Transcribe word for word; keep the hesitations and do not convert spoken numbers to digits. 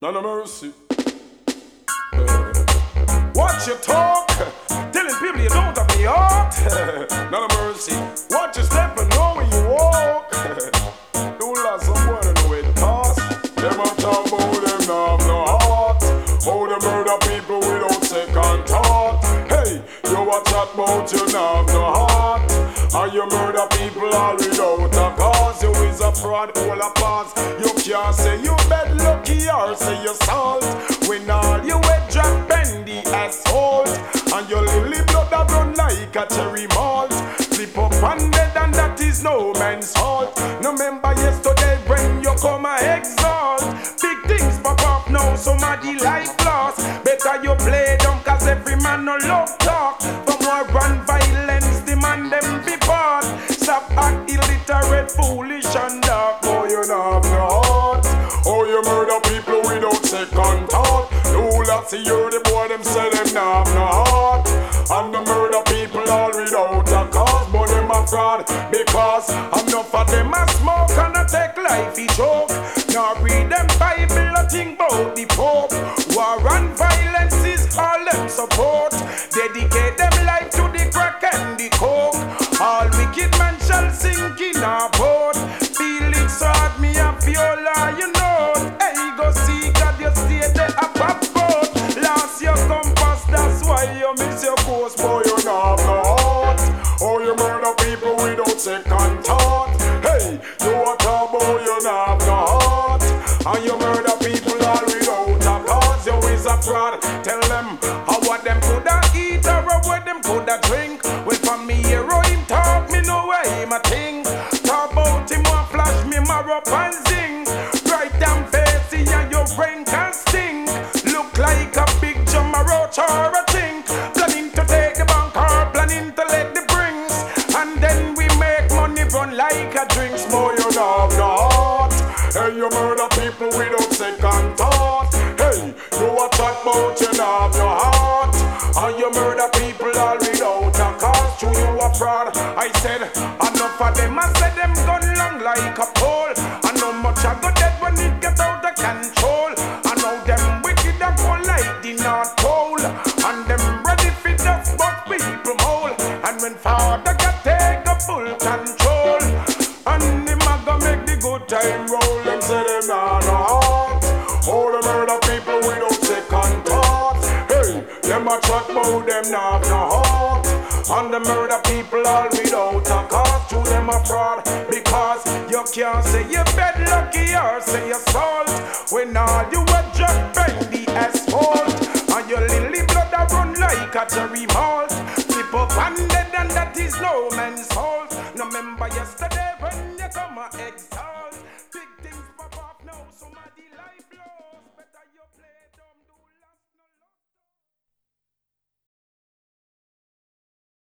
None of mercy. Watch your talk, telling people you don't have the heart. None of mercy. Watch your step and know when you walk. Don't let someone know where it costs. Them a talk about them now have no heart. How they murder people without second thought. Hey, you a chat about you now have no heart. And you murder people all without a cause. You is a fraud, all a pass. You can't say you bad lucky or say you salt. When all you head drop bend the asphalt. And your lily blood a run like a cherry malt. Flip up and dead and that is no man's fault. No remember yesterday when you come a exalt. Big things pop up now, somebody life lost. Better you play dumb cause every man no love talk. For more run violence, the man them be part. Stop act illiterate, foolish and dark. Oh, you don't have no heart. Oh, you murder people without second thought. No, let's see you, the boy them say them not have no heart. And the murder people all without a cause. But them a fraud because enough of them a smoke and a take life a joke. Now read them Bible or think about the Pope. War and violence is all them support. Dedicate them life to the crack and the coke. All wicked men shall sink in a boat. Felix hard me a viola, you know. Hey, go see God, you stay there a pop boat. Lost your compass, that's why you miss your course. Boy, you not have no heart. Oh, you murder people without second thought. Hey, you a talk about you not have no heart. And you murder people all without a cause. You is a fraud. Tell them how what them coulda eat or what them coulda drink. Well, from me hero him talk, me know where him a think. Talk about him one flash, me mar up and zing. Right down face, and your brain can sting. Look like a big jummer roach or a chink. Planning to take the bank or planning to let the brings. And then we make money run like a drinks. More you don't have no heart. Hey, you murder people without second thought. Hey, you a chat about you not have no heart. And you murder people all without a cause. True, you a fraud. I said, enough of them, I said them gun long like a pole. I know much I go dead when it get out of control. I know them wicked and go like the North Pole. And them ready for just but people mole. And when father got take a full control. And him a go make the good time roll. Them say them not no heart. All the murder people without second thought. Hey, them a chat about them not no heart. And the murder people all without a cause. To them a fraud because you can't say you bad lucky or say you salt. When all you a just bend the asphalt. And your lily blood a run like a cherry malt. Flip up and dead and that is no man's fault. No remember yesterday when